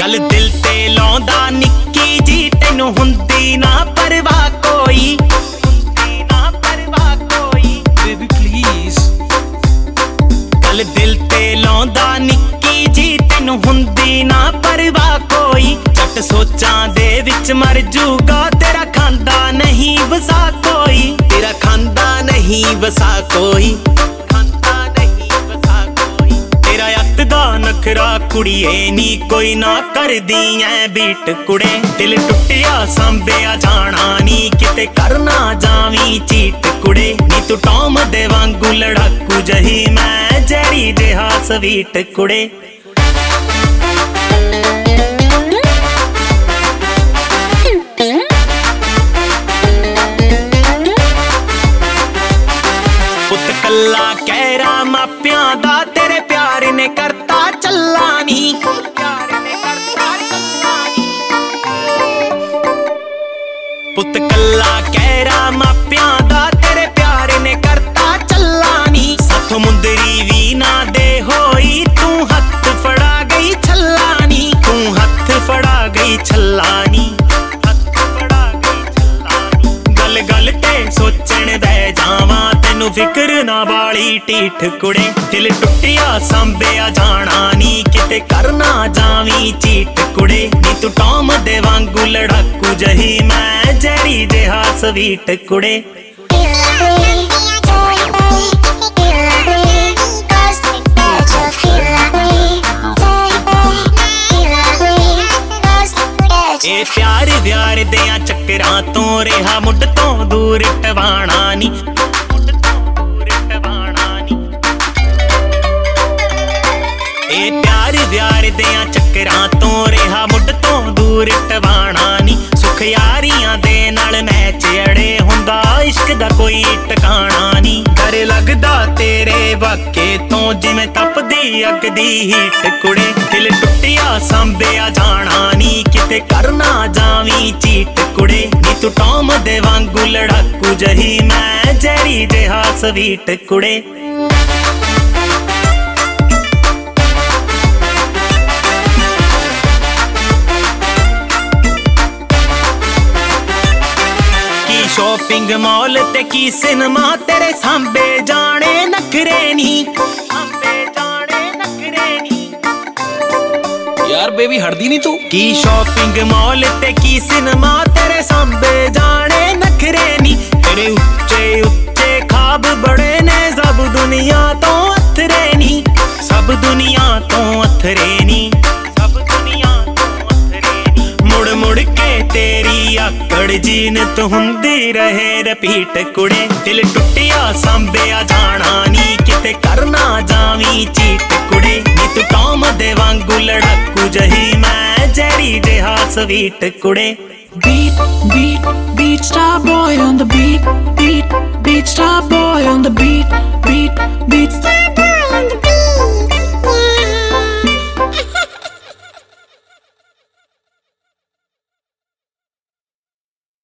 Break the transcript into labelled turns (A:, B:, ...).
A: गल दिल ते लाउंदा निक्की जी तैनू हुंदी ना परवाह कोई, हुंदी ना परवाह कोई।
B: Baby please.
A: गल दिल ते लाउंदा निक्की जी तैनू हुंदी ना परवाह कोई। झट सोचां दे विच मर जूगा तेरा खांदा नहीं वसा कोई, तेरा खांदा नहीं वसा कोई, खांदा नहीं वसा कोई। तेरा अत दा नखरा कुड़िए नी कोई ना करदी ऐ बीट कुड़े। दिल टुटिया सांभिया जाना नी किते करना जावी चीट कुड़े। नी तू टॉम दे वांगू लड़ाकू जही मैं जहरी जिहा स्वीट कुड़े। पुत कल्ला कहरा मापियां दा तेरे प्यार ने करता चल्ला नी, प्यार ने करता चल्ला नी। पुत कल्ला कहरा मापियां दा तेरे प्यार ने करता चल्ला नी। साथ मुंदरी भी ना दे होई तू हथ फड़ा गई छल्ला नी, तू हथ फड़ा गई छल्ला नी, हथ फड़ा गई छल्ला नी। गल गल ते सोचण दे जावां तैनू फिक्र ना वाली टीठ कुड़े। दिल टुटिया सांभिया जाना नी किते करना जावी चीट कुड़े। नी तू टॉम दे वांगू लड़ाकू जही मैं जहरी जिहा स्वीट कुड़े। ए प्यार व्यार दियां चक्करां तो रेहा मुड तो दूर टवाना नी, मुड तो दूर टवाना नी। ए प्यार व्यार दियां चक्करां तो रेहा मुड तो दूर टवाना नी। सुख यारियां दे नाल मैच अड़े हुंदा इश्क दा कोई टकाना नी। डर लगदा तेरे वाके तो जिवें तपदी अग दी हीट कुड़े। दिल टुटिया सांभिया जाना नी किते करना जावी चीट कुड़े। नी तू टॉम दे वांगू लड़ाकू जही मैं जहरी जिहा स्वीट कुड़े। शॉपिंग मॉल ते की सिनेमा तेरे सांबे जाने नखरे नी, सांबे जाने नखरे नी।
B: यार बेबी हटदी नहीं तू।
A: की शॉपिंग मॉल ते की सिनेमा तेरे सांबे जाने नखरे नी। तेरे उच्चे उच्चे ख्वाब बड़े ने सब दुनिया तो अथरे नी, सब दुनिया तो अथरे नी, सब दुनिया तो अथरे नी। मुड़ मुड़ के तेरी आकड़ जीनत हुंदी रहे रपीट कुड़े। दिल टुटिया सांभिया जाना नी किते करना जावी चीट कुड़े। नी तू टॉम दे वांगू लड़ाकू जही मैं जहरी जिहा स्वीट कुड़े।
C: Beat, beat, beat star boy on the beat, beat, beat star boy on the beat, beat,